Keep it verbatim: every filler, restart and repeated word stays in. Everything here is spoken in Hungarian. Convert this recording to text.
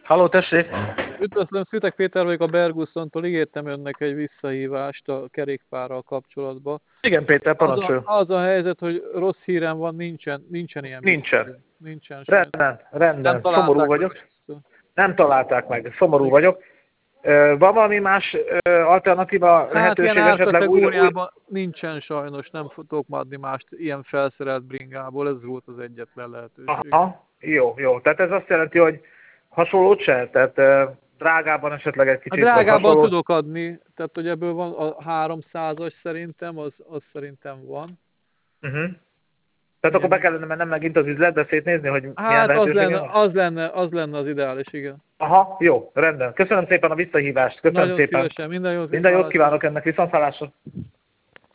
Halló, tessék! Üdvözlöm, Szütek Péter vagyok a Bergusontól, ígértem önnek egy visszahívást a kerékpárral kapcsolatban. Igen, Péter, Az a, parancsoljon. az a helyzet, hogy rossz hírem van, nincsen, nincsen ilyen Nincsen. visszahívás. Nincsen sajnos. Rendben, Nem rendben. Szomorú találták meg vagyok. ezt. Nem találták meg. Szomorú Igen. vagyok. Ö, Van valami más ö, alternatíva Hát lehetőség ilyen esetleg újra, új... árkategóriában nincsen sajnos, nem tudok adni mást ilyen felszerelt bringából, ez volt az egyetlen lehetőség. Aha, jó, jó. Tehát ez azt jelenti, hogy hasonlót se? Tehát ö, drágában esetleg egy A kicsit, vagy drágában hasonló? tudok adni, tehát hogy ebből van a háromszázas szerintem, az, az szerintem van. Uh-huh. Tehát akkor be kellene mennem megint az üzletbe szétnézni, hogy milyen Hát az lehetőségem lenne, van? az, lenne, az lenne az ideális, igen. Aha, jó, rendben. Köszönöm szépen a visszahívást. Köszönöm Nagyon szépen. szívesen, minden jót. Minden jót kívánok ennek, viszonthallásra.